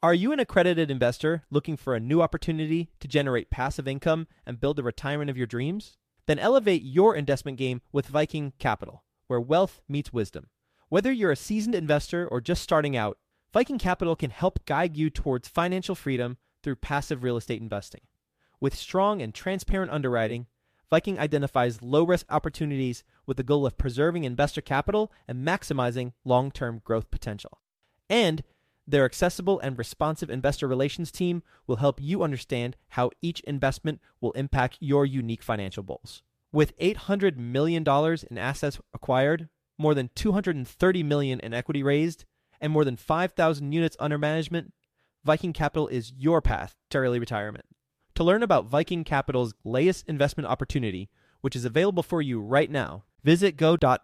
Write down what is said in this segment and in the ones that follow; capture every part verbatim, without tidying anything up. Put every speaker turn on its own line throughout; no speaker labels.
Are you an accredited investor looking for a new opportunity to generate passive income and build the retirement of your dreams? Then elevate your investment game with Viking Capital, where wealth meets wisdom. Whether you're a seasoned investor or just starting out, Viking Capital can help guide you towards financial freedom through passive real estate investing. With strong and transparent underwriting, Viking identifies low-risk opportunities with the goal of preserving investor capital and maximizing long-term growth potential. And their accessible and responsive investor relations team will help you understand how each investment will impact your unique financial goals. With eight hundred million dollars in assets acquired, more than two hundred thirty million dollars in equity raised, and more than five thousand units under management, Viking Capital is your path to early retirement. To learn about Viking Capital's latest investment opportunity, which is available for you right now, visit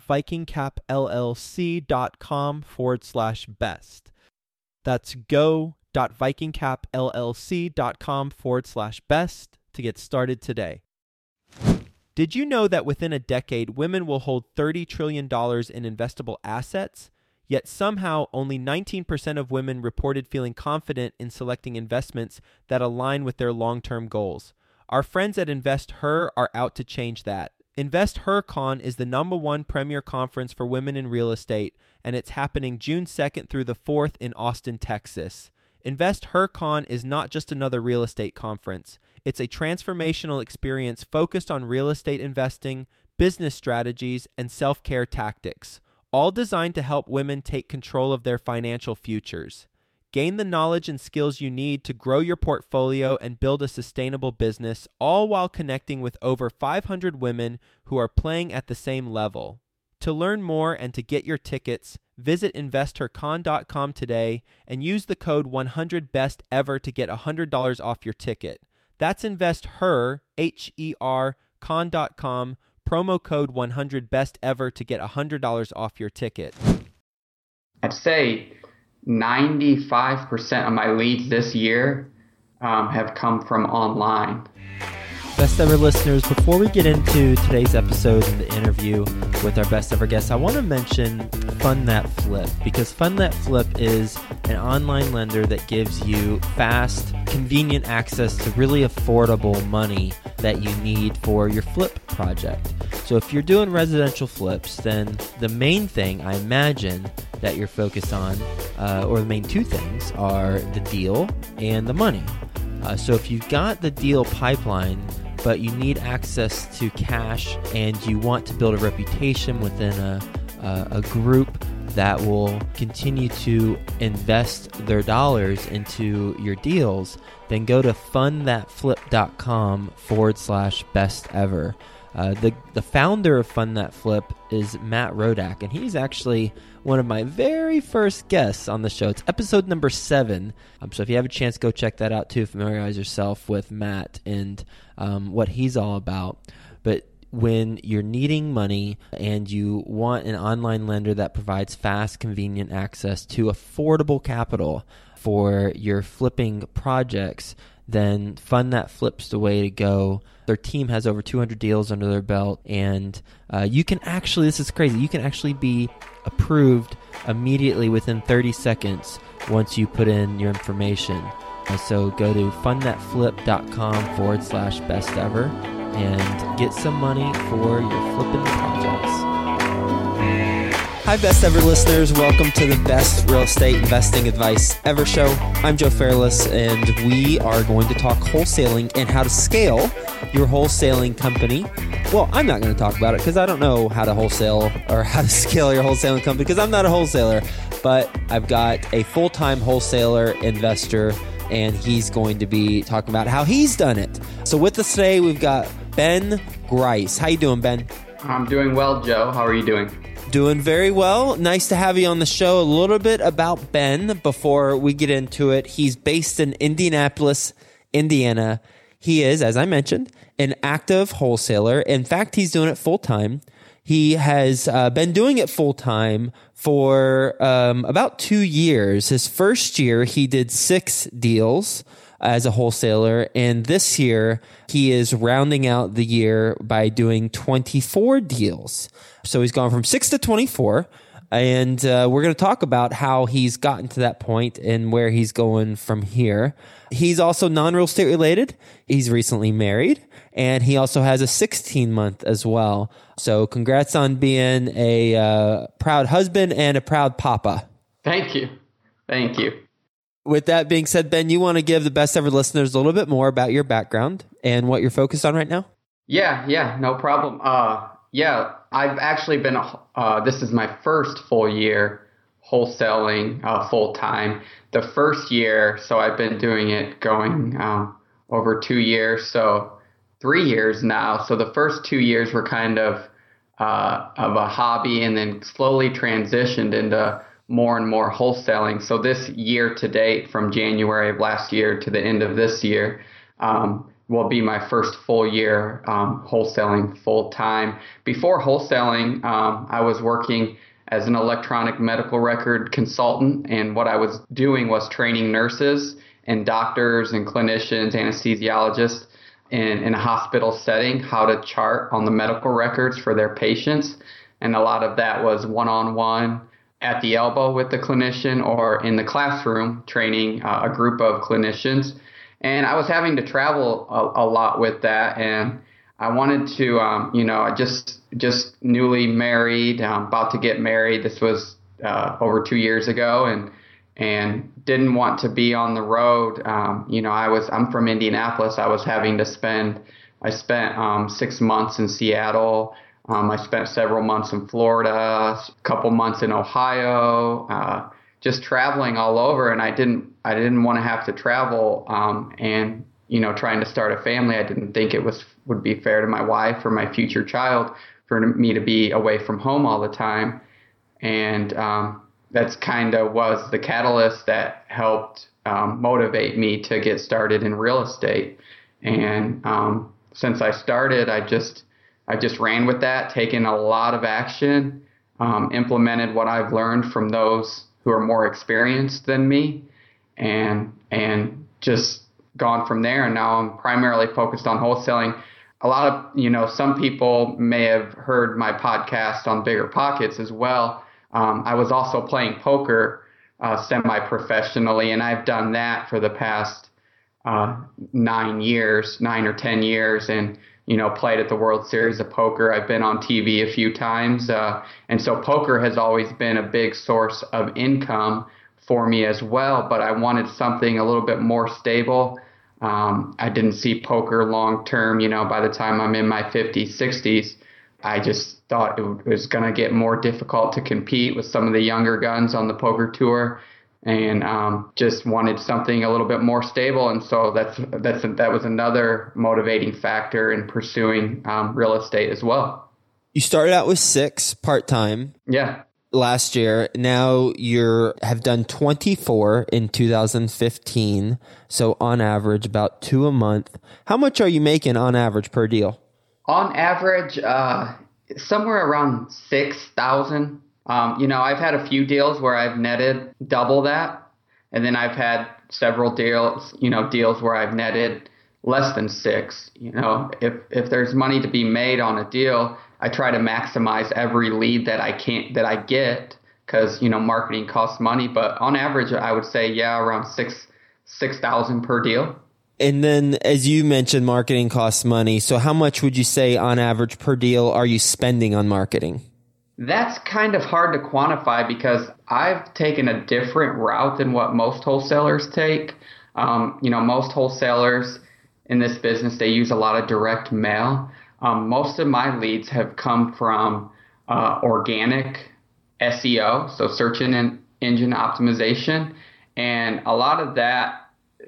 go.vikingcapllc.com forward slash best. That's go.vikingcapllc.com forward slash best to get started today. Did you know that within a decade, women will hold thirty trillion dollars in investable assets? Yet somehow only nineteen percent of women reported feeling confident in selecting investments that align with their long-term goals. Our friends at InvestHer are out to change that. InvestHerCon is the number one premier conference for women in real estate, and it's happening June second through the fourth in Austin, Texas. InvestHerCon is not just another real estate conference. It's a transformational experience focused on real estate investing, business strategies, and self-care tactics, all designed to help women take control of their financial futures. Gain the knowledge and skills you need to grow your portfolio and build a sustainable business, all while connecting with over five hundred women who are playing at the same level. To learn more and to get your tickets, visit investor con dot com today and use the code one hundred best ever to get one hundred dollars off your ticket. That's InvestHer, H E R, con dot com, promo code one hundred best ever to get one hundred dollars off your ticket.
I'd say ninety-five percent of my leads this year um, have come from online.
Best ever listeners, before we get into today's episode and the interview with our best ever guest, I want to mention Fund That Flip, because Fund That Flip is an online lender that gives you fast, convenient access to really affordable money that you need for your flip project. So if you're doing residential flips, then the main thing I imagine that you're focused on, uh, or the main two things, are the deal and the money. Uh, so if you've got the deal pipeline, but you need access to cash and you want to build a reputation within a, a, a group that will continue to invest their dollars into your deals, then go to fundthatflip.com forward slash best ever. Uh, the, the founder of Fund That Flip is Matt Rodak, and he's actually one of my very first guests on the show. It's episode number seven. Um, so if you have a chance, go check that out too. Familiarize yourself with Matt and um, what he's all about. But when you're needing money and you want an online lender that provides fast, convenient access to affordable capital for your flipping projects, then Fund That Flip's the way to go. Their team has over two hundred deals under their belt, and uh, you can actually, this is crazy, you can actually be approved immediately within thirty seconds once you put in your information. Uh, so go to fundthatflip.com forward slash best ever and get some money for your flipping projects. Hi, best ever listeners. Welcome to the best real estate investing advice ever show. I'm Joe Fairless, and we are going to talk wholesaling and how to scale your wholesaling company. Well, I'm not going to talk about it because I don't know how to wholesale or how to scale your wholesaling company because I'm not a wholesaler, but I've got a full-time wholesaler investor, and he's going to be talking about how he's done it. So with us today, we've got Ben Grice. How you doing, Ben?
I'm doing well, Joe. How are you doing?
Doing very well. Nice to have you on the show. A little bit about Ben before we get into it. He's based in Indianapolis, Indiana. He is, as I mentioned, an active wholesaler. In fact, he's doing it full-time. He has uh, been doing it full-time for um, about two years. His first year, he did six deals as a wholesaler, and this year, he is rounding out the year by doing twenty-four deals. So he's gone from six to twenty-four. And uh, we're going to talk about how he's gotten to that point and where he's going from here. He's also non-real estate related. He's recently married, and he also has a sixteen month as well. So congrats on being a uh, proud husband and a proud papa.
Thank you. Thank you.
With that being said, Ben, you want to give the best ever listeners a little bit more about your background and what you're focused on right now?
Yeah, yeah, no problem. Uh, yeah, I've actually been, uh, this is my first full year wholesaling uh, full time. The first year, so I've been doing it going um, over two years, so three years now. So the first two years were kind of uh, of a hobby, and then slowly transitioned into more and more wholesaling. So this year to date, from January of last year to the end of this year, um, will be my first full year um, wholesaling full time. Before wholesaling, um, I was working as an electronic medical record consultant, and what I was doing was training nurses and doctors and clinicians, anesthesiologists in, in a hospital setting how to chart on the medical records for their patients. And a lot of that was one-on-one at the elbow with the clinician, or in the classroom training uh, a group of clinicians. And I was having to travel a, a lot with that, and I wanted to, um, you know, I just just newly married, um, about to get married. This was uh, over two years ago, and and didn't want to be on the road. Um, you know, I was I'm from Indianapolis. I was having to spend. I spent um, six months in Seattle. Um, I spent several months in Florida, a couple months in Ohio. Uh, just traveling all over, and I didn't I didn't want to have to travel um, and you know trying to start a family. I didn't think it was would be fair to my wife or my future child for me to be away from home all the time, and um, that's kind of was the catalyst that helped um, motivate me to get started in real estate. And um, since I started, I just I just ran with that, taken a lot of action, um, implemented what I've learned from those who are more experienced than me, and and just gone from there. And now I'm primarily focused on wholesaling. A lot of, you know, some people may have heard my podcast on Bigger Pockets as well. Um, I was also playing poker uh, semi-professionally, and I've done that for the past uh, nine years, nine or ten years, and you know, played at the World Series of Poker. I've been on T V a few times. Uh, and so poker has always been a big source of income for me as well. But I wanted something a little bit more stable. Um, I didn't see poker long term. You know, by the time I'm in my fifties, sixties, I just thought it was going to get more difficult to compete with some of the younger guns on the poker tour. And um, just wanted something a little bit more stable, and so that's that's that was another motivating factor in pursuing um, real estate as well.
You started out with six part time,
yeah,
last year. Now you have done twenty-four in two thousand fifteen, so on average about two a month. How much are you making on average per deal?
On average, uh, somewhere around six thousand. Um, you know, I've had a few deals where I've netted double that, and then I've had several deals, you know, deals where I've netted less than six. You know, if if there's money to be made on a deal, I try to maximize every lead that I can that I get, because you know marketing costs money. But on average, I would say yeah, around six six thousand per deal.
And then, as you mentioned, marketing costs money. So, how much would you say on average per deal are you spending on marketing?
That's kind of hard to quantify, because I've taken a different route than what most wholesalers take. Um, you know, most wholesalers in this business, they use a lot of direct mail. Um, most of my leads have come from uh, organic S E O, so search engine optimization. And a lot of that,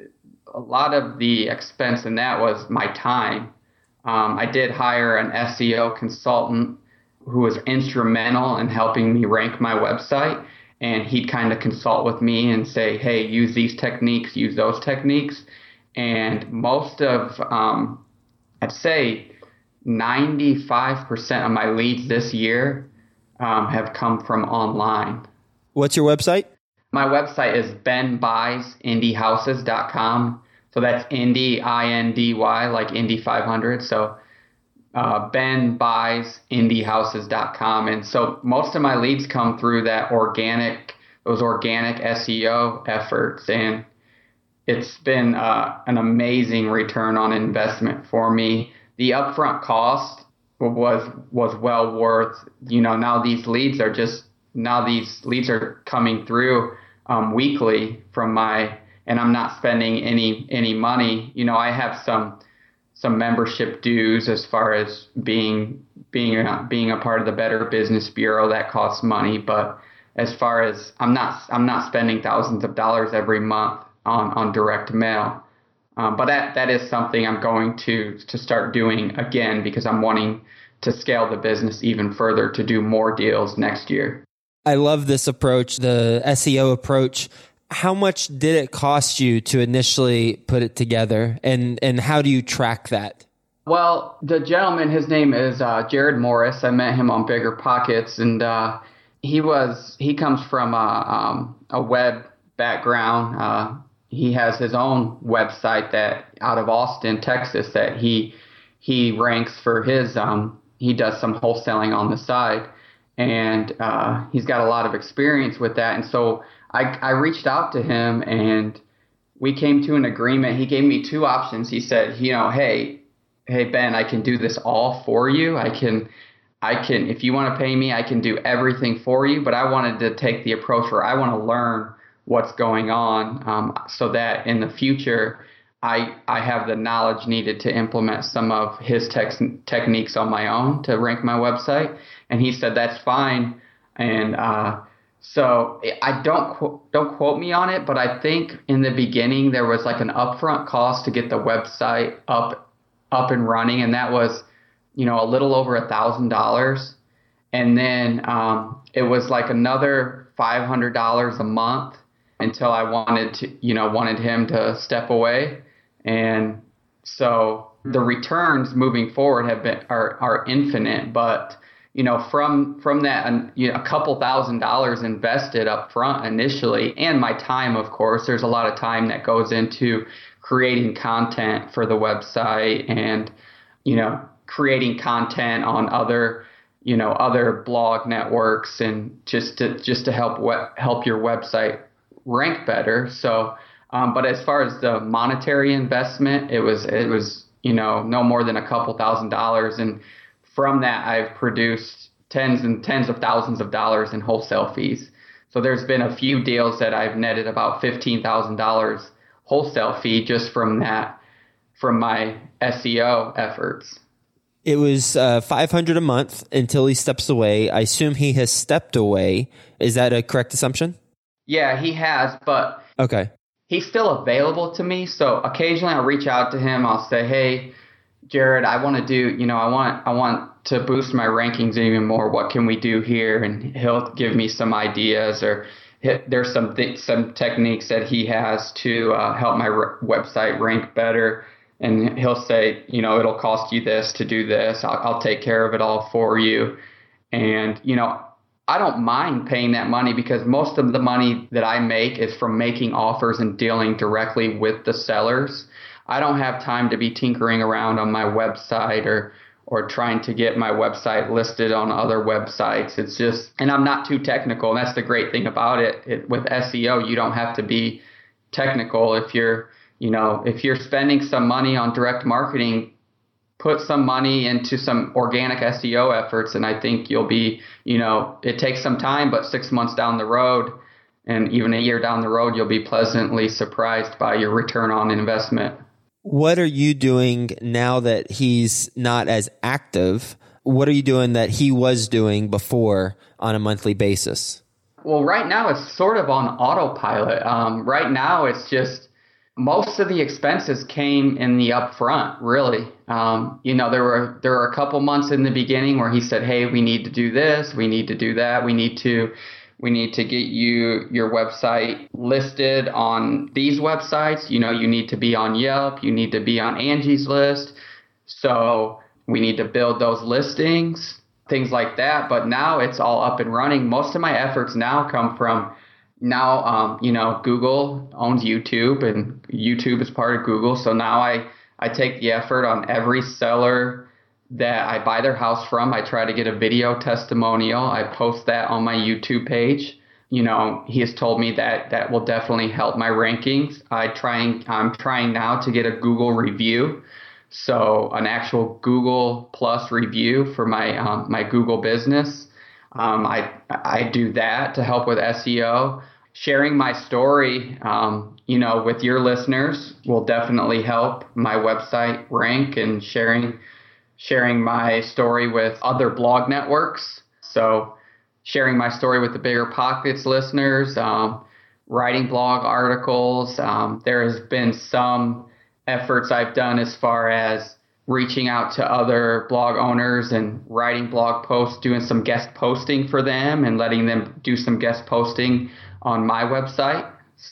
a lot of the expense in that was my time. Um, I did hire an S E O consultant who was instrumental in helping me rank my website, and he'd kind of consult with me and say, hey, use these techniques, use those techniques. And most of, um, I'd say ninety-five percent of my leads this year um, have come from online.
What's your website?
My website is ben buys indy houses dot com. So that's Indy, I N D Y, like Indy five hundred. So uh, ben buys indie houses dot com. And so most of my leads come through that organic, those organic S E O efforts. And it's been uh, an amazing return on investment for me. The upfront cost was was well worth, you know, now these leads are just, now these leads are coming through um, weekly from my, and I'm not spending any any money. You know, I have some some membership dues as far as being being a, being a part of the Better Business Bureau that costs money, but as far as I'm not I'm not spending thousands of dollars every month on, on direct mail. Um, but that that is something I'm going to to start doing again because I'm wanting to scale the business even further to do more deals next year.
I love this approach, the S E O approach. How much did it cost you to initially put it together, and, and how do you track that?
Well, the gentleman, his name is uh, Jared Morris. I met him on Bigger Pockets, and uh, he was he comes from a, um, a web background. Uh, he has his own website that out of Austin, Texas, that he he ranks for his. Um, he does some wholesaling on the side, and uh, he's got a lot of experience with that, and so. I, I reached out to him and we came to an agreement. He gave me two options. He said, you know, hey, hey, Ben, I can do this all for you. I can, I can, if you want to pay me, I can do everything for you. But I wanted to take the approach where I want to learn what's going on um, so that in the future, I, I have the knowledge needed to implement some of his tex- techniques on my own to rank my website. And he said, that's fine. And, uh, So I don't qu- don't quote me on it, but I think in the beginning there was like an upfront cost to get the website up up and running, and that was, you know, a little over a thousand dollars, and then um, it was like another five hundred dollars a month until I wanted to, you know, wanted him to step away, and so the returns moving forward have been are are infinite, but. You know, from from that, you know, a couple thousand dollars invested up front initially, and my time, of course, there's a lot of time that goes into creating content for the website and, you know, creating content on other, you know, other blog networks and just to just to help we- help your website rank better. So, um, but as far as the monetary investment, it was it was, you know, no more than a couple thousand dollars. And from that, I've produced tens and tens of thousands of dollars in wholesale fees. So there's been a few deals that I've netted about fifteen thousand dollars wholesale fee just from that, from my S E O efforts.
It was uh, five hundred dollars a month until he steps away. I assume he has stepped away. Is that a correct assumption?
Yeah, he has, but
okay.
He's still available to me. So occasionally I'll reach out to him. I'll say, hey, Jared, I want to do, you know, I want, I want to boost my rankings even more. What can we do here? And he'll give me some ideas, or there's some th- some techniques that he has to uh, help my r- website rank better. And he'll say, you know, it'll cost you this to do this. I'll, I'll take care of it all for you. And, you know, I don't mind paying that money because most of the money that I make is from making offers and dealing directly with the sellers. I don't have time to be tinkering around on my website or or trying to get my website listed on other websites. It's just, and I'm not too technical. And that's the great thing about it. it with S E O, you don't have to be technical. If you're, you know, if you're spending some money on direct marketing, put some money into some organic S E O efforts. And I think you'll be, you know, it takes some time, but six months down the road and even a year down the road, you'll be pleasantly surprised by your return on investment.
What are you doing now that he's not as active? What are you doing that he was doing before on a monthly basis?
Well, right now it's sort of on autopilot. Um, right now it's just most of the expenses came in the upfront, really. Um, you know, there were there were a couple months in the beginning where he said, hey, we need to do this, we need to do that, we need to We need to get you your website listed on these websites. You know, you need to be on Yelp. You need to be on Angie's List. So we need to build those listings, things like that. But now it's all up and running. Most of my efforts now come from now, um, you know, Google owns YouTube and YouTube is part of Google. So now I, I take the effort on every seller that I buy their house from, I try to get a video testimonial. I post that on my YouTube page. You know, he has told me that that will definitely help my rankings. I trying I'm trying now to get a Google review, so an actual Google Plus review for my um, my Google business. Um, I I do that to help with S E O. Sharing my story, um, you know, with your listeners will definitely help my website rank, and sharing sharing my story with other blog networks. So sharing my story with the Bigger Pockets listeners, um, writing blog articles. Um, there has been some efforts I've done as far as reaching out to other blog owners and writing blog posts, doing some guest posting for them and letting them do some guest posting on my website.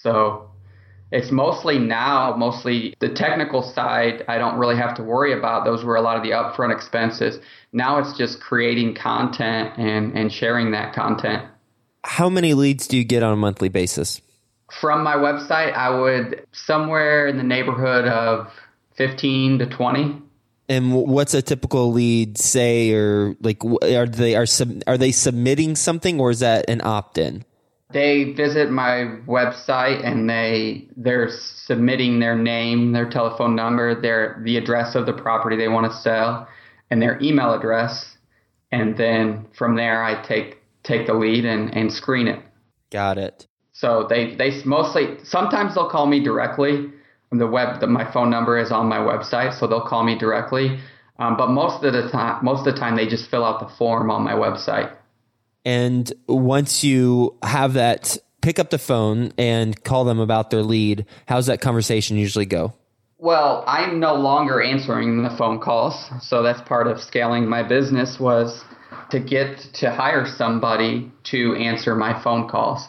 So it's mostly now, mostly the technical side, I don't really have to worry about. Those were a lot of the upfront expenses. Now it's just creating content and, and sharing that content.
How many leads do you get on a monthly basis?
From my website, I would somewhere in the neighborhood of fifteen to twenty.
And what's a typical lead say, or like, are they are sub, are they submitting something, or is that an opt-in?
They visit my website and they they're submitting their name, their telephone number, their the address of the property they want to sell, and their email address, and then from there I take take the lead and, and screen it.
Got it.
So they they mostly sometimes they'll call me directly. The web the, my phone number is on my website, so they'll call me directly. Um, but most of the time, most of the time they just fill out the form on my website.
And once you have that, pick up the phone and call them about their lead. How's that conversation usually go?
Well, I'm no longer answering the phone calls. So that's part of scaling my business, was to get to hire somebody to answer my phone calls.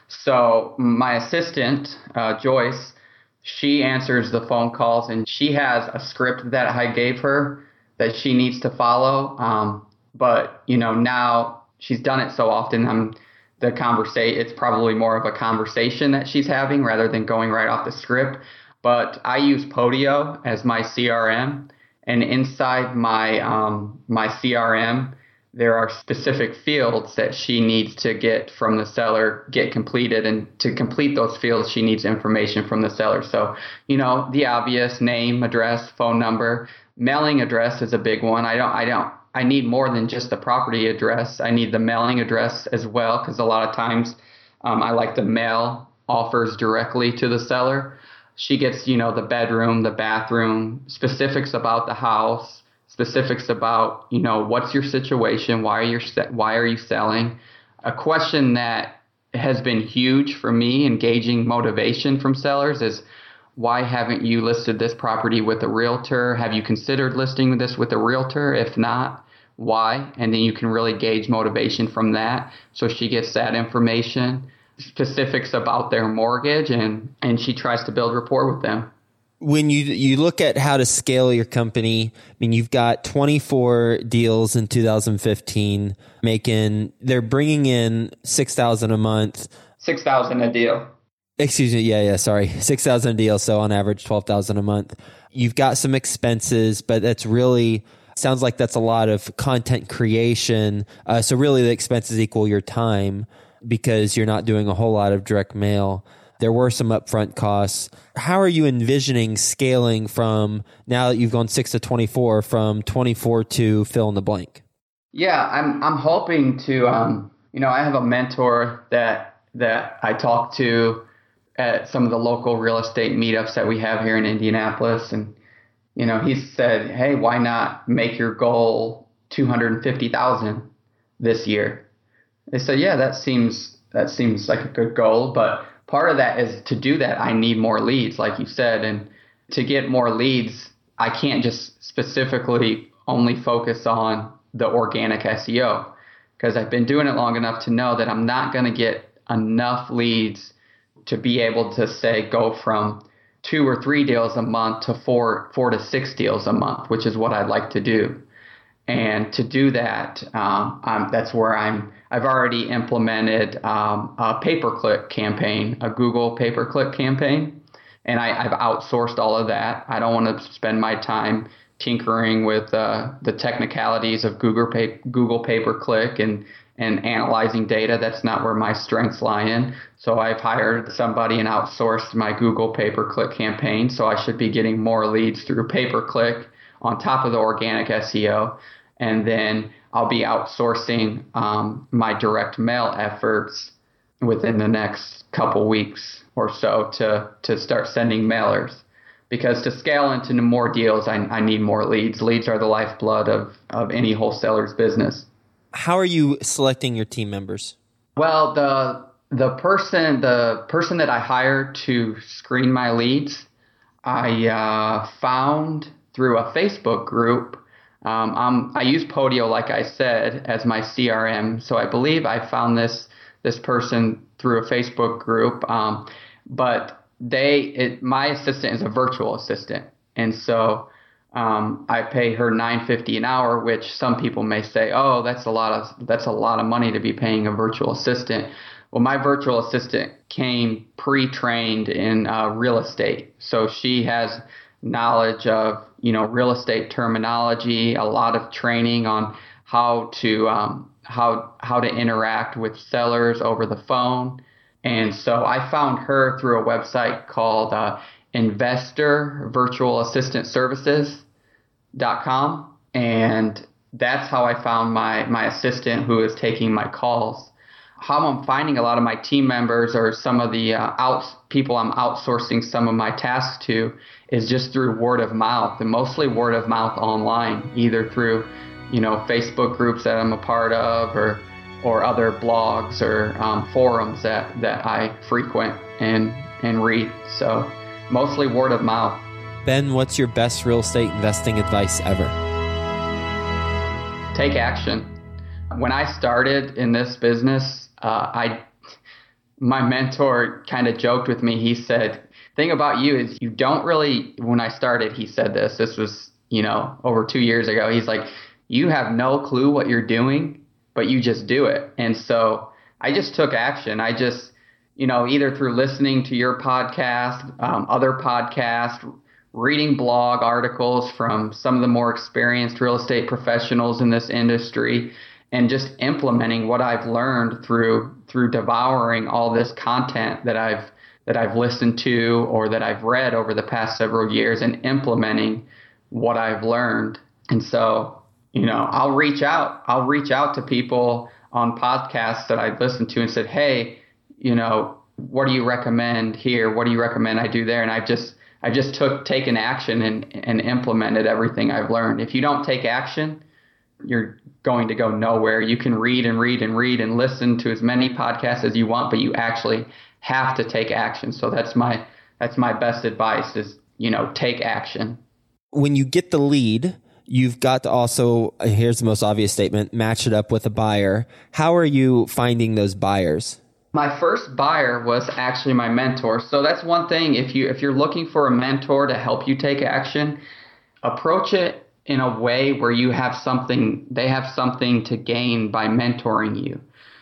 So my assistant, uh, Joyce, she answers the phone calls, and she has a script that I gave her that she needs to follow. Um, but, you know, now she's done it so often, I'm the conversation, it's probably more of a conversation that she's having rather than going right off the script. But I use Podio as my C R M, and inside my um, my C R M, there are specific fields that she needs to get from the seller, get completed, and to complete those fields, she needs information from the seller. So, you know, the obvious: name, address, phone number. Mailing address is a big one. I don't, I don't, I need more than just the property address. I need the mailing address as well, because a lot of times um, I like to mail offers directly to the seller. She gets, you know, the bedroom, the bathroom, specifics about the house, specifics about, you know, what's your situation, why are you why are you selling? A question that has been huge for me, engaging motivation from sellers, is why haven't you listed this property with a realtor? Have you considered listing this with a realtor? If not, why? And then you can really gauge motivation from that. So she gets that information, specifics about their mortgage, and, and she tries to build rapport with them.
When you you look at how to scale your company, I mean, you've got twenty-four deals in two thousand fifteen, making, they're bringing in six thousand a month.
six thousand a deal.
Excuse me. Yeah, yeah. Sorry. six thousand a deal. So on average, twelve thousand a month. You've got some expenses, but that's really, sounds like that's a lot of content creation. Uh, so really the expenses equal your time, because you're not doing a whole lot of direct mail. There were some upfront costs. How are you envisioning scaling from, now that you've gone six to twenty-four, from twenty-four to fill in the blank?
Yeah, I'm I'm hoping to, um, you know, I have a mentor that that I talk to at some of the local real estate meetups that we have here in Indianapolis. And, you know, he said, hey, why not make your goal two hundred fifty thousand this year? I said, yeah, that seems that seems like a good goal, but part of that is, to do that, I need more leads, like you said. And to get more leads, I can't just specifically only focus on the organic S E O, because I've been doing it long enough to know that I'm not going to get enough leads to be able to, say, go from two or three deals a month to four, four to six deals a month, which is what I'd like to do. And to do that, um, um, that's where I'm. I've already implemented um, a pay-per-click campaign, a Google pay-per-click campaign, and I, I've outsourced all of that. I don't want to spend my time tinkering with uh, the technicalities of Google pay, Google pay-per-click and and analyzing data. That's not where my strengths lie in. So I've hired somebody and outsourced my Google pay-per-click campaign. So I should be getting more leads through pay-per-click on top of the organic S E O. And then I'll be outsourcing um, my direct mail efforts within the next couple weeks or so to, to start sending mailers. Because to scale into more deals, I, I need more leads. Leads are the lifeblood of, of any wholesaler's business.
How are you selecting your team members?
Well, the the person the person that I hired to screen my leads, I uh, found through a Facebook group. Um, I'm, I use Podio, like I said, as my C R M. So I believe I found this this person through a Facebook group. Um, but they, it, my assistant is a virtual assistant, and so. Um, I pay her nine fifty an hour, which some people may say, "Oh, that's a lot of that's a lot of money to be paying a virtual assistant." Well, my virtual assistant came pre-trained in uh, real estate, so she has knowledge of you know real estate terminology, a lot of training on how to um, how how to interact with sellers over the phone, and so I found her through a website called uh, Investor Virtual Assistant Services. Dot com, and that's how I found my my assistant who is taking my calls. How I'm finding a lot of my team members or some of the uh, out people I'm outsourcing some of my tasks to is just through word of mouth, and mostly word of mouth online, either through you know Facebook groups that I'm a part of or or other blogs or um, forums that that I frequent and and read. So mostly word of mouth.
Ben, what's your best real estate investing advice ever?
Take action. When I started in this business, uh, I my mentor kind of joked with me. He said, "Thing about you is you don't really." When I started, he said this. This was you know over two years ago. He's like, "You have no clue what you're doing, but you just do it." And so I just took action. I just you know either through listening to your podcast, um, other podcasts. Reading blog articles from some of the more experienced real estate professionals in this industry, and just implementing what I've learned through through devouring all this content that I've that I've listened to or that I've read over the past several years, and implementing what I've learned. And so, you know, I'll reach out. I'll reach out to people on podcasts that I've listened to and said, "Hey, you know, what do you recommend here? What do you recommend I do there?" And I've just I just took taken action and, and implemented everything I've learned. If you don't take action, you're going to go nowhere. You can read and read and read and listen to as many podcasts as you want, but you actually have to take action. So that's my that's my best advice is, you know, take action.
When you get the lead, you've got to also, here's the most obvious statement, match it up with a buyer. How are you finding those buyers?
My first buyer was actually my mentor. So that's one thing. If you if you're looking for a mentor to help you take action, approach it in a way where you have something, they have something to gain by mentoring you.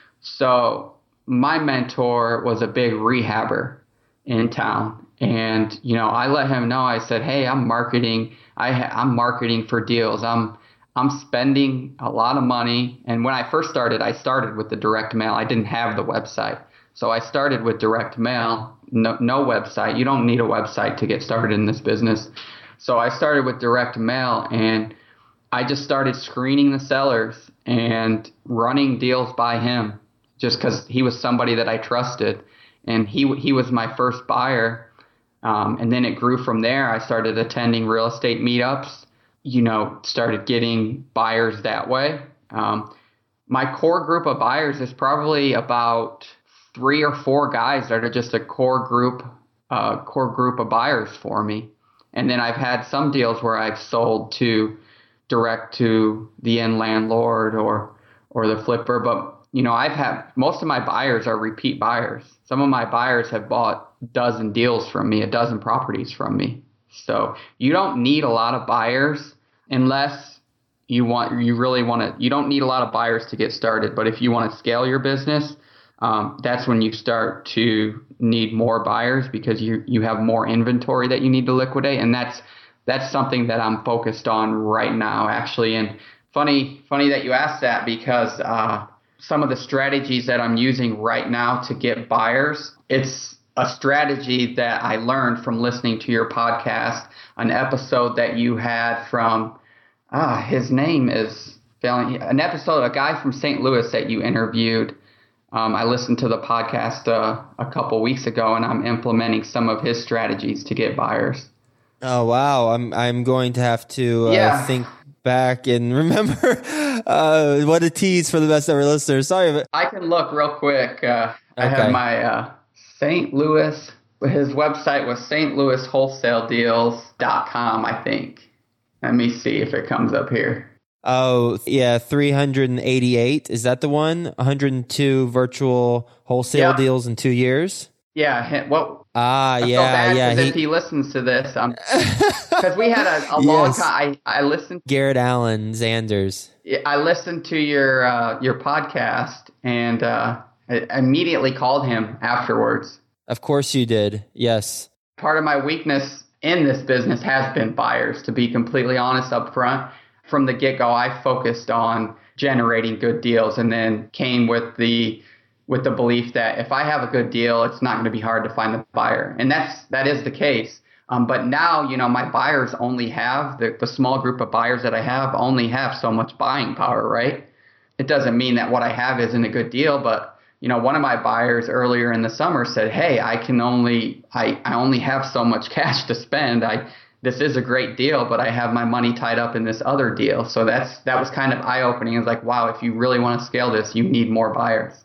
So my mentor was a big rehabber in town, and you know I let him know. I said, "Hey, I'm marketing. I ha- I'm marketing for deals. I'm I'm spending a lot of money." And when I first started, I started with the direct mail. I didn't have the website. So I started with direct mail, no, no website. You don't need a website to get started in this business. So I started with direct mail, and I just started screening the sellers and running deals by him just because he was somebody that I trusted. And he he was my first buyer. Um, and then it grew from there. I started attending real estate meetups. You know, started getting buyers that way. Um, my core group of buyers is probably about three or four guys that are just a core group, uh, core group of buyers for me. And then I've had some deals where I've sold to direct to the end landlord or or the flipper. But you know, I've had most of my buyers are repeat buyers. Some of my buyers have bought a dozen deals from me, a dozen properties from me. So you don't need a lot of buyers unless you want, you really want to, you don't need a lot of buyers to get started. But if you want to scale your business, um, that's when you start to need more buyers because you, you have more inventory that you need to liquidate. And that's, that's something that I'm focused on right now, actually. And funny, funny that you asked that, because uh, some of the strategies that I'm using right now to get buyers, it's a strategy that I learned from listening to your podcast, an episode that you had from, ah, his name is failing, an episode, a guy from Saint Louis that you interviewed. Um, I listened to the podcast uh, a couple weeks ago, and I'm implementing some of his strategies to get buyers.
Oh, wow. I'm I'm going to have to uh,
yeah.
think back and remember uh, what a tease for the best ever listeners. Sorry, but
I can look real quick. Uh, I
okay.
have my uh, Saint Louis. His website was Saint Louis Wholesale Deals dot com, I think. Let me see if it comes up here.
Oh, yeah, three hundred eighty-eight. Is that the one? one hundred two virtual wholesale
yeah.
deals in two years?
Yeah. What?
Ah,
I
yeah,
felt bad
yeah.
He, if he listens to this, because um, we had a, a long
yes.
time. I, I listened.
Garrett Allen Zanders.
I listened to your uh, your podcast, and uh, I immediately called him afterwards.
Of course you did. Yes.
Part of my weakness in this business has been buyers, to be completely honest up front. From the get-go, I focused on generating good deals, and then came with the with the belief that if I have a good deal, it's not going to be hard to find the buyer. And that's that is the case. Um, but now, you know, my buyers only have, the, the small group of buyers that I have only have so much buying power, right? It doesn't mean that what I have isn't a good deal, but, you know, one of my buyers earlier in the summer said, hey, I can only, I, I only have so much cash to spend. I This is a great deal, but I have my money tied up in this other deal. So that's that was kind of eye-opening. It's like, wow, if you really want to scale this, you need more buyers.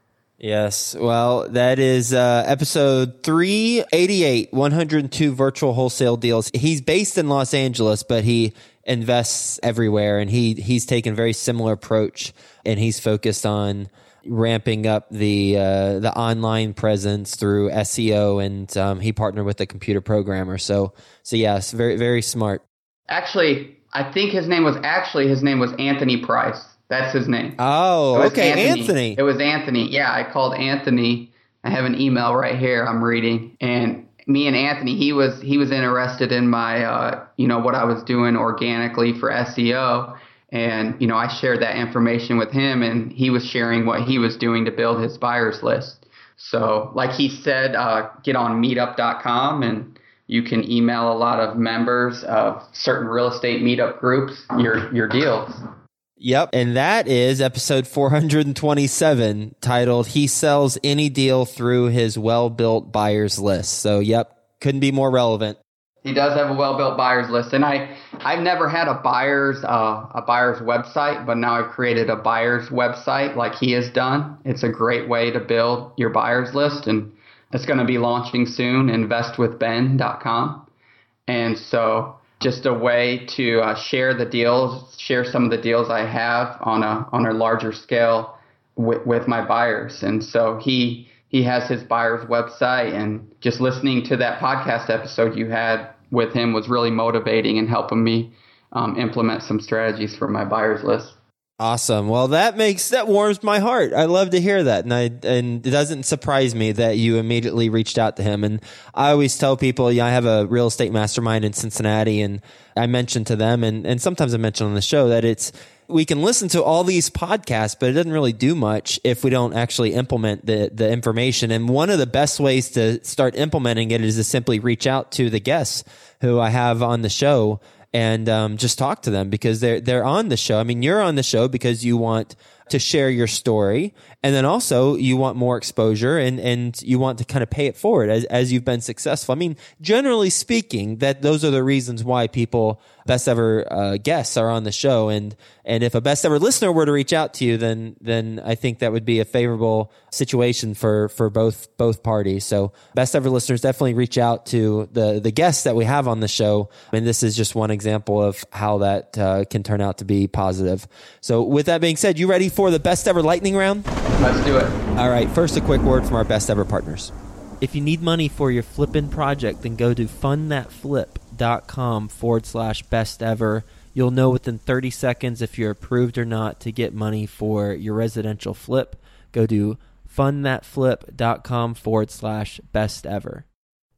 Yes. Well, that is uh, episode three eighty-eight, one hundred two virtual wholesale deals. He's based in Los Angeles, but he invests everywhere, and he he's taken a very similar approach, and he's focused on ramping up the uh, the online presence through S E O, and um, he partnered with a computer programmer. So, so yes, very very smart.
Actually, I think his name was actually his name was Anthony Price. That's his name.
Oh, okay, Anthony. Anthony.
It was Anthony. Yeah, I called Anthony. I have an email right here I'm reading, and me and Anthony, he was he was interested in my uh, you know what I was doing organically for S E O. And, you know, I shared that information with him, and he was sharing what he was doing to build his buyers list. So like he said, uh, get on meetup dot com, and you can email a lot of members of certain real estate meetup groups your your deals.
Yep. And that is episode four hundred twenty-seven, titled He Sells Any Deal Through His Well-Built Buyers List. So, yep, couldn't be more relevant.
He does have a well-built buyers list, and I, I've never had a buyer's uh, a buyer's website, but now I've created a buyer's website like he has done. It's a great way to build your buyers list, and it's going to be launching soon, invest with ben dot com. And so just a way to uh, share the deals, share some of the deals I have on a on a larger scale with, with my buyers. And so he he has his buyer's website, and just listening to that podcast episode you had with him was really motivating and helping me um, implement some strategies for my buyers list.
Awesome. Well, that makes that warms my heart. I love to hear that, and I and it doesn't surprise me that you immediately reached out to him. And I always tell people, yeah, I have a real estate mastermind in Cincinnati, and I mention to them, and and sometimes I mention on the show that it's we can listen to all these podcasts, but it doesn't really do much if we don't actually implement the the information. And one of the best ways to start implementing it is to simply reach out to the guests who I have on the show and um, just talk to them, because they're they're on the show. I mean, you're on the show because you want to share your story, and then also you want more exposure, and, and you want to kind of pay it forward as, as you've been successful. I mean, generally speaking, that those are the reasons why people, best ever uh, guests, are on the show. And and if a best ever listener were to reach out to you, then then I think that would be a favorable situation for for both both parties. So best ever listeners, definitely reach out to the the guests that we have on the show. And this is just one example of how that uh, can turn out to be positive. So with that being said, you ready for the best ever lightning round?
Let's do it.
All right. First, a quick word from our best ever partners. If you need money for your flipping project, then go to fundthatflip.com forward slash best ever. You'll know within thirty seconds if you're approved or not to get money for your residential flip. Go to fundthatflip.com forward slash best ever.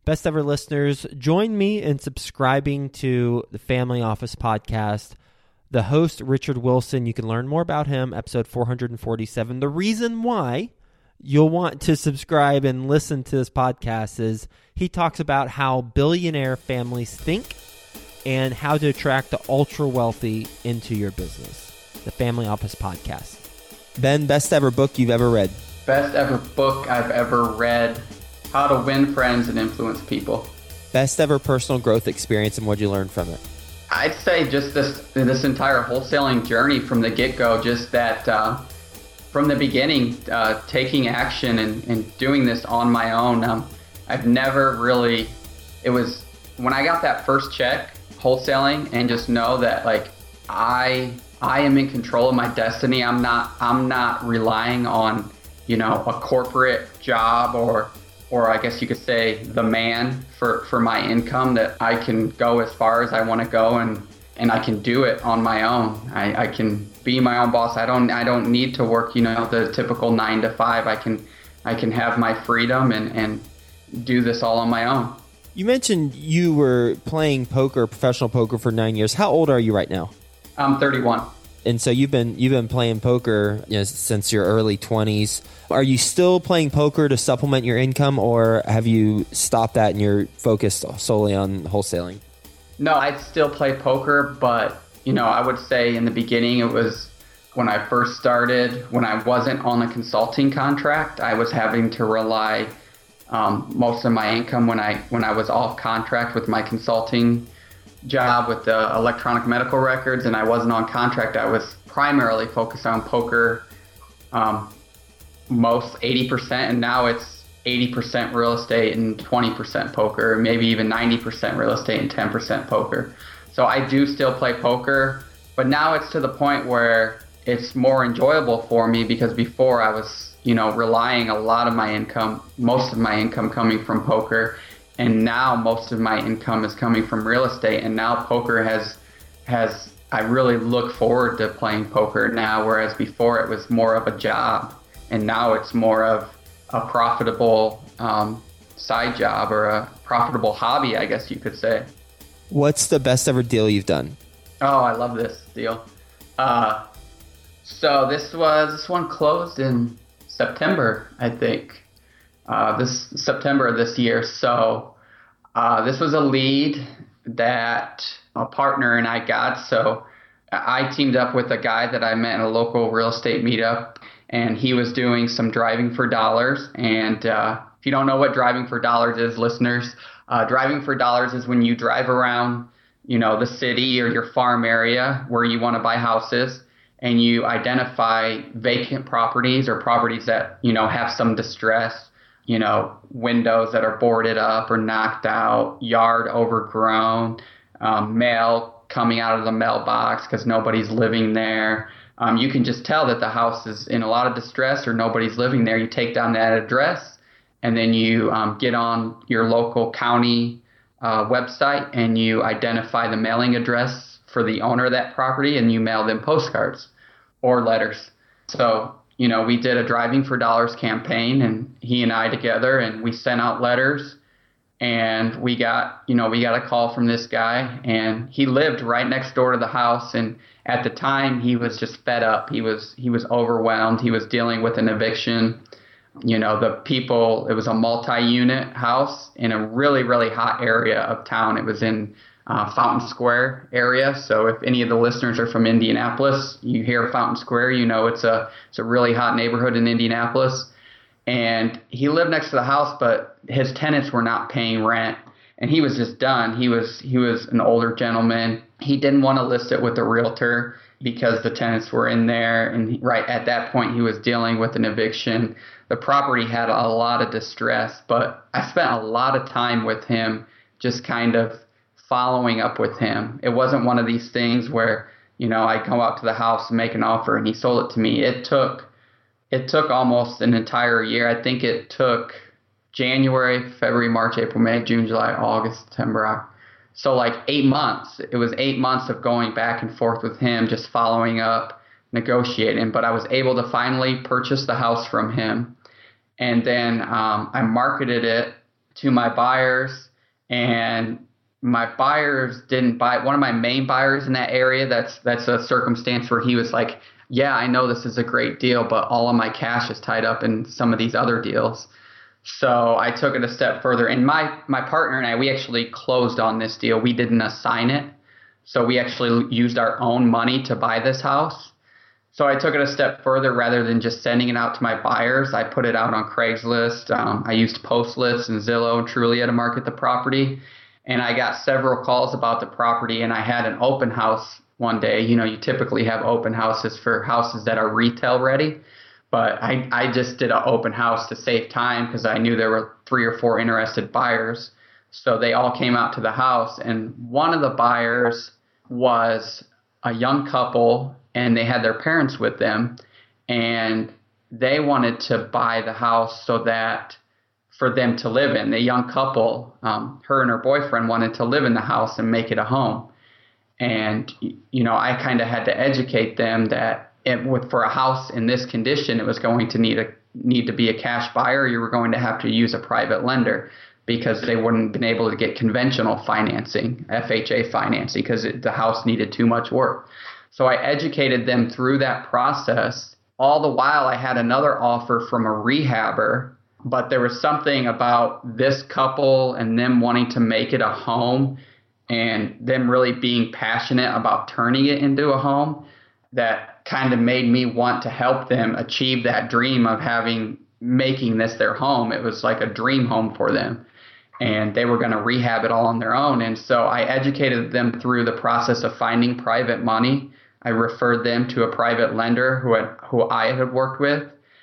Best Ever listeners, join me in subscribing to the Family Office podcast. The host, Richard Wilson, you can learn more about him, episode four forty-seven. The reason why you'll want to subscribe and listen to this podcast is he talks about how billionaire families think and how to attract the ultra wealthy into your business. The Family Office podcast. Ben, best ever book you've ever read?
Best ever book I've ever read, How to Win Friends and Influence People.
Best ever personal growth experience, and what'd you learn from it?
I'd say just this this entire wholesaling journey from the get-go, just that uh, from the beginning, uh, taking action and, and doing this on my own. Um, I've never really, it was when I got that first check wholesaling and just know that like I I am in control of my destiny. I'm not I'm not relying on, you know, a corporate job or or I guess you could say the man for, for my income, that I can go as far as I want to go and, and I can do it on my own. I, I can be my own boss. I don't I don't need to work, you know, the typical nine to five. I can I can have my freedom and, and do this all on my own.
You mentioned you were playing poker, professional poker for nine years. How old are you right now?
I'm thirty-one.
And so you've been you've been playing poker, you know, since your early twenties. Are you still playing poker to supplement your income, or have you stopped that and you're focused solely on wholesaling?
No, I still play poker, but you know, I would say in the beginning it was when I first started, when I wasn't on a consulting contract, I was having to rely um, most of my income when I when I was off contract with my consulting job with the electronic medical records and I wasn't on contract. I was primarily focused on poker, um, most eighty percent, and now it's eighty percent real estate and twenty percent poker, maybe even ninety percent real estate and ten percent poker. So I do still play poker, but now it's to the point where it's more enjoyable for me, because before I was, you know, relying a lot of my income, most of my income coming from poker. And now most of my income is coming from real estate. And now poker has, has I really look forward to playing poker now, whereas before it was more of a job. And now it's more of a profitable um, side job, or a profitable hobby, I guess you could say.
What's the best ever deal you've done?
Oh, I love this deal. Uh, so this was, this one closed in September, I think. Uh, this September of this year. So uh, this was a lead that a partner and I got. So I teamed up with a guy that I met in a local real estate meetup, and he was doing some driving for dollars. And uh, if you don't know what driving for dollars is, listeners, uh, driving for dollars is when you drive around, you know, the city or your farm area where you want to buy houses, and you identify vacant properties or properties that, you know, have some distress. You know, windows that are boarded up or knocked out, yard overgrown, um, mail coming out of the mailbox because nobody's living there. Um, you can just tell that the house is in a lot of distress or nobody's living there. You take down that address, and then you um, get on your local county uh, website and you identify the mailing address for the owner of that property, and you mail them postcards or letters. So, you know, we did a Driving for Dollars campaign, and he and I together, and we sent out letters, and we got, you know, we got a call from this guy, and he lived right next door to the house. And at the time he was just fed up. He was, he was overwhelmed. He was dealing with an eviction. You know, the people, it was a multi-unit house in a really, really hot area of town. It was in Uh, Fountain Square area. So if any of the listeners are from Indianapolis, you hear Fountain Square, you know it's a it's a really hot neighborhood in Indianapolis. And he lived next to the house, but his tenants were not paying rent, and he was just done. He was he was an older gentleman. He didn't want to list it with a realtor because the tenants were in there, and he, right at that point he was dealing with an eviction. The property had a lot of distress, but I spent a lot of time with him, just kind of following up with him. It wasn't one of these things where, you know, I go out to the house and make an offer and he sold it to me. It took, it took almost an entire year. I think it took January, February, March, April, May, June, July, August, September. So like eight months. It was eight months of going back and forth with him, just following up, negotiating. But I was able to finally purchase the house from him. And then um, I marketed it to my buyers, and my buyers didn't buy. One of my main buyers in that area, that's that's a circumstance where he was like, yeah, I know this is a great deal, but all of my cash is tied up in some of these other deals. So I took it a step further, and my, my partner and I, we actually closed on this deal. We didn't assign it. So we actually used our own money to buy this house. So I took it a step further. Rather than just sending it out to my buyers, I put it out on Craigslist. Um, I used Postlists and Zillow and Trulia to market the property. And I got several calls about the property, and I had an open house one day. You know, you typically have open houses for houses that are retail ready. But I, I just did an open house to save time because I knew there were three or four interested buyers. So they all came out to the house. And one of the buyers was a young couple, and they had their parents with them. And they wanted to buy the house so that for them to live in. The young couple, um, her and her boyfriend wanted to live in the house and make it a home. And, you know, I kind of had to educate them that it, with for a house in this condition, it was going to need a need to be a cash buyer. You were going to have to use a private lender because they wouldn't have been able to get conventional financing, F H A financing, because the house needed too much work. So I educated them through that process. All the while, I had another offer from a rehabber, but there was something about this couple and them wanting to make it a home and them really being passionate about turning it into a home that kind of made me want to help them achieve that dream of having, making this their home. It was like a dream home for them, and they were going to rehab it all on their own. And so I educated them through the process of finding private money. I referred them to a private lender who had, who I had worked with.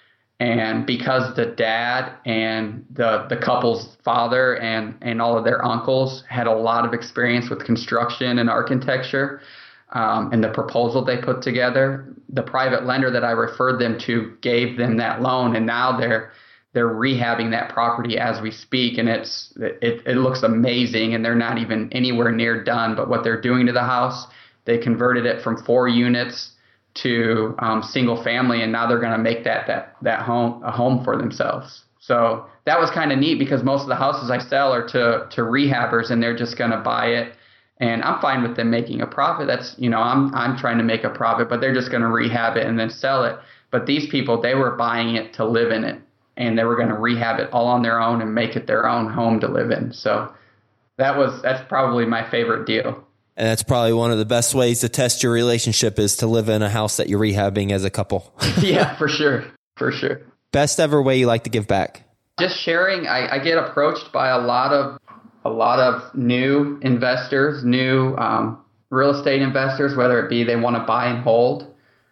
And because the dad and the, the couple's father and, and all of their uncles had a lot of experience with construction and architecture, um, and the proposal they put together, the private lender that I referred them to gave them that loan, and now they're they're rehabbing that property as we speak, and it's it, it looks amazing, and they're not even anywhere near done. But what they're doing to the house, they converted it from four units to um, single family, and now they're going to make that that that home a home for themselves. So that was kind of neat because most of the houses I sell are to to rehabbers, and they're just going to buy it, and I'm fine with them making a profit. That's, you know, I'm I'm trying to make a profit, but they're just going to rehab it and then sell it. But these people, they were buying it to live in it, and they were going to rehab it all on their own and make it their own home to live in. So that was that's probably my favorite deal.
And that's probably one of the best ways to test your relationship is to live in a house that you're rehabbing as a couple.
Yeah, for sure. For sure.
Best ever way you like to give back?
Just sharing. I, I get approached by a lot of a lot of new investors, new um, real estate investors, whether it be they want to buy and hold,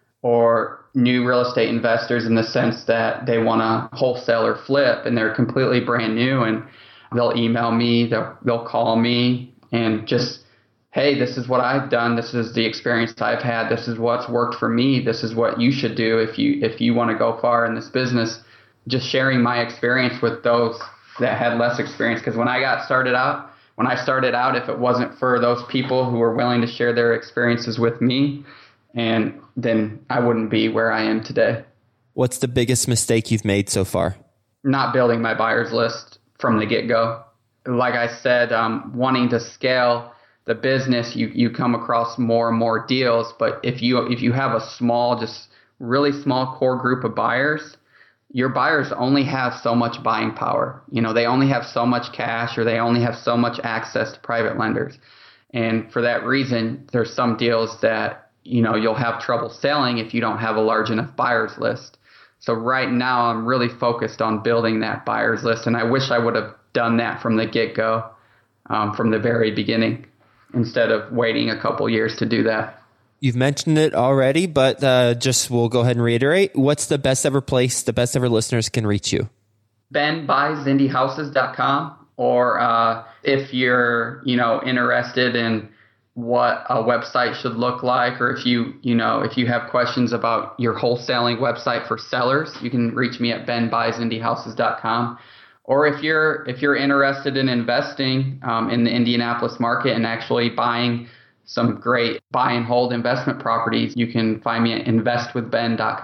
or new real estate investors in the sense that they want to wholesale or flip, and they're completely brand new, and they'll email me, they'll they'll call me, and just, hey, this is what I've done. This is the experience I've had. This is what's worked for me. This is what you should do if you if you want to go far in this business. Just sharing my experience with those that had less experience. Because when I got started out, when I started out, if it wasn't for those people who were willing to share their experiences with me, and then I wouldn't be where I am today.
What's the biggest mistake you've made so far?
Not building my buyers list from the get-go. Like I said, um, wanting to scale the business, you, you come across more and more deals. But if you if you have a small, just really small core group of buyers, your buyers only have so much buying power. You know, they only have so much cash, or they only have so much access to private lenders. And for that reason, there's some deals that, you know, you'll have trouble selling if you don't have a large enough buyers list. So right now I'm really focused on building that buyers list. And I wish I would have done that from the get-go, um, from the very beginning, instead of waiting a couple years to do that.
You've mentioned it already, but uh, just we'll go ahead and reiterate. What's the best ever place the best ever listeners can reach you? ben buys indy houses dot com, or uh, if you're, you know, interested in what a website should look like, or if you, you know, if you have questions about your wholesaling website for sellers, you can reach me at ben buys indy houses dot com. Or if you're if you're interested in investing um, in the Indianapolis market and actually buying some great buy and hold investment properties, you can find me at invest with ben dot com.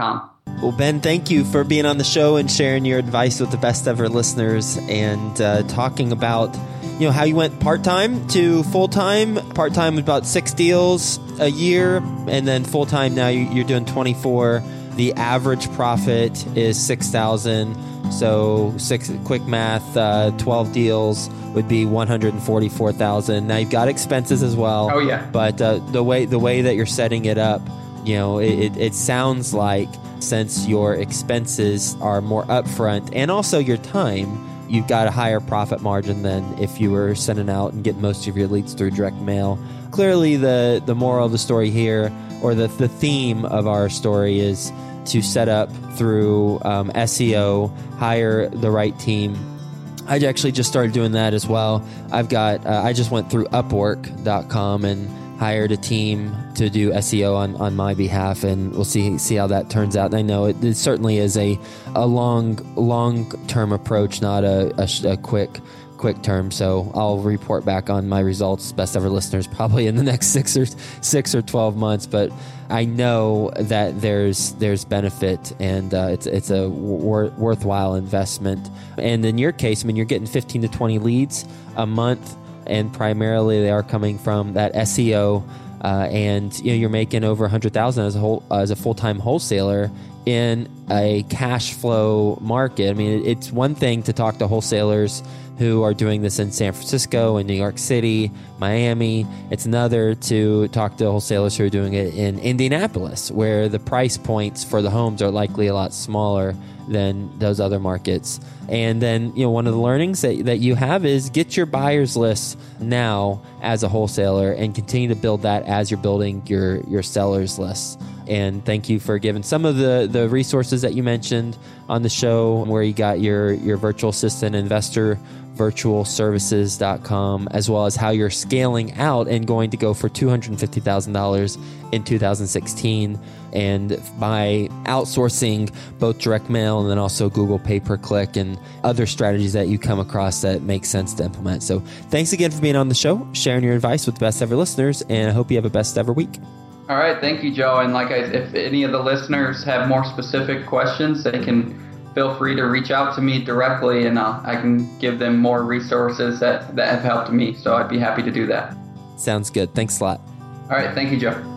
Well, Ben, thank you for being on the show and sharing your advice with the best ever listeners and uh, talking about, you know, how you went part-time to full-time. Part-time was about six deals a year, and then full-time now you're doing twenty-four. The average profit is six thousand dollars. So six quick math, uh, twelve deals would be one hundred forty-four thousand dollars. Now you've got expenses as well.
Oh yeah.
But uh, the way the way that you're setting it up, you know, it, it, it sounds like since your expenses are more upfront and also your time, you've got a higher profit margin than if you were sending out and getting most of your leads through direct mail. Clearly, the, the moral of the story here, or the, the theme of our story, is to set up through um, S E O, hire the right team. I actually just started doing that as well. I've got, uh, I just went through Upwork dot com and hired a team to do S E O on, on my behalf, and we'll see see how that turns out. And I know it, it certainly is a a long long term approach, not a, a, a quick quick term. So I'll report back on my results, best ever listeners, probably in the next six or six or twelve months. But I know that there's there's benefit, and uh, it's it's a wor- worthwhile investment. And in your case, I mean, you're getting fifteen to twenty leads a month. And primarily they are coming from that S E O, uh, and you know, you're making over a hundred thousand as a whole uh, as a full time wholesaler in a cash flow market. I mean, it's one thing to talk to wholesalers who are doing this in San Francisco and New York City, Miami. It's another to talk to wholesalers who are doing it in Indianapolis, where the price points for the homes are likely a lot smaller than those other markets. And then, you know, one of the learnings that, that you have is get your buyers list now as a wholesaler and continue to build that as you're building your, your sellers list. And thank you for giving some of the, the resources that you mentioned on the show, where you got your, your virtual assistant, investor virtual services dot com, as well as how you're scaling out and going to go for two hundred fifty thousand dollars in two thousand sixteen. And by outsourcing both direct mail and then also Google pay-per-click and other strategies that you come across that make sense to implement. So thanks again for being on the show, sharing your advice with the best ever listeners, and I hope you have a best ever week.
All right. Thank you, Joe. And like I, if any of the listeners have more specific questions, they can feel free to reach out to me directly, and I'll, I can give them more resources that, that have helped me. So I'd be happy to do that.
Sounds good. Thanks a lot.
All right. Thank you, Joe.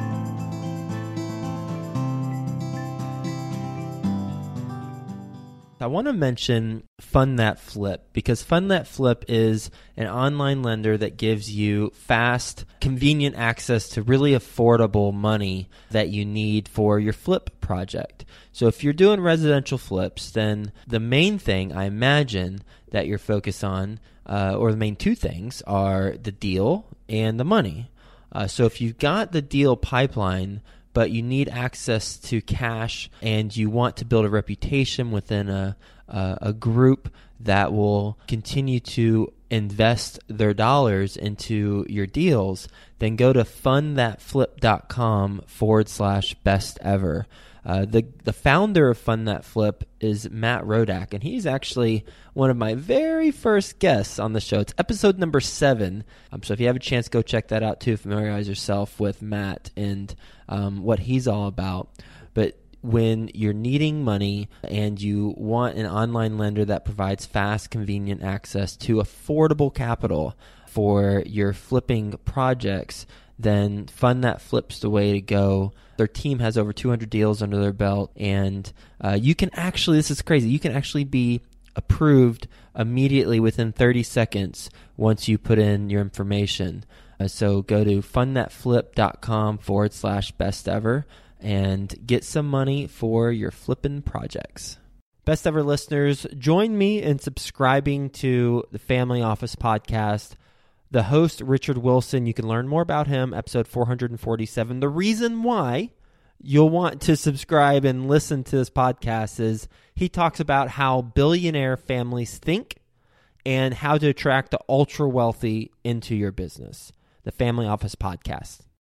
I want to mention Fund That Flip, because Fund That Flip is an online lender that gives you fast, convenient access to really affordable money that you need for your flip project. So if you're doing residential flips, then the main thing I imagine that you're focused on, uh, or the main two things, are the deal and the money. Uh, so if you've got the deal pipeline, but you need access to cash and you want to build a reputation within a, a, a group that will continue to invest their dollars into your deals, then go to fundthatflip.com forward slash best ever. Uh, the the founder of Fund That Flip is Matt Rodak, and he's actually one of my very first guests on the show. It's episode number seven. Um, so if you have a chance, go check that out too. Familiarize yourself with Matt and um, what he's all about. But when you're needing money and you want an online lender that provides fast, convenient access to affordable capital for your flipping projects, then Fund That Flip's the way to go. Their team has over two hundred deals under their belt, and uh, you can actually, this is crazy, you can actually be approved immediately within thirty seconds once you put in your information. Uh, so go to fundthatflip.com forward slash best ever and get some money for your flipping projects. Best ever listeners, join me in subscribing to the Family Office podcast. The host, Richard Wilson, you can learn more about him, episode four hundred forty-seven. The reason why you'll want to subscribe and listen to this podcast is he talks about how billionaire families think and how to attract the ultra wealthy into your business. The Family Office podcast.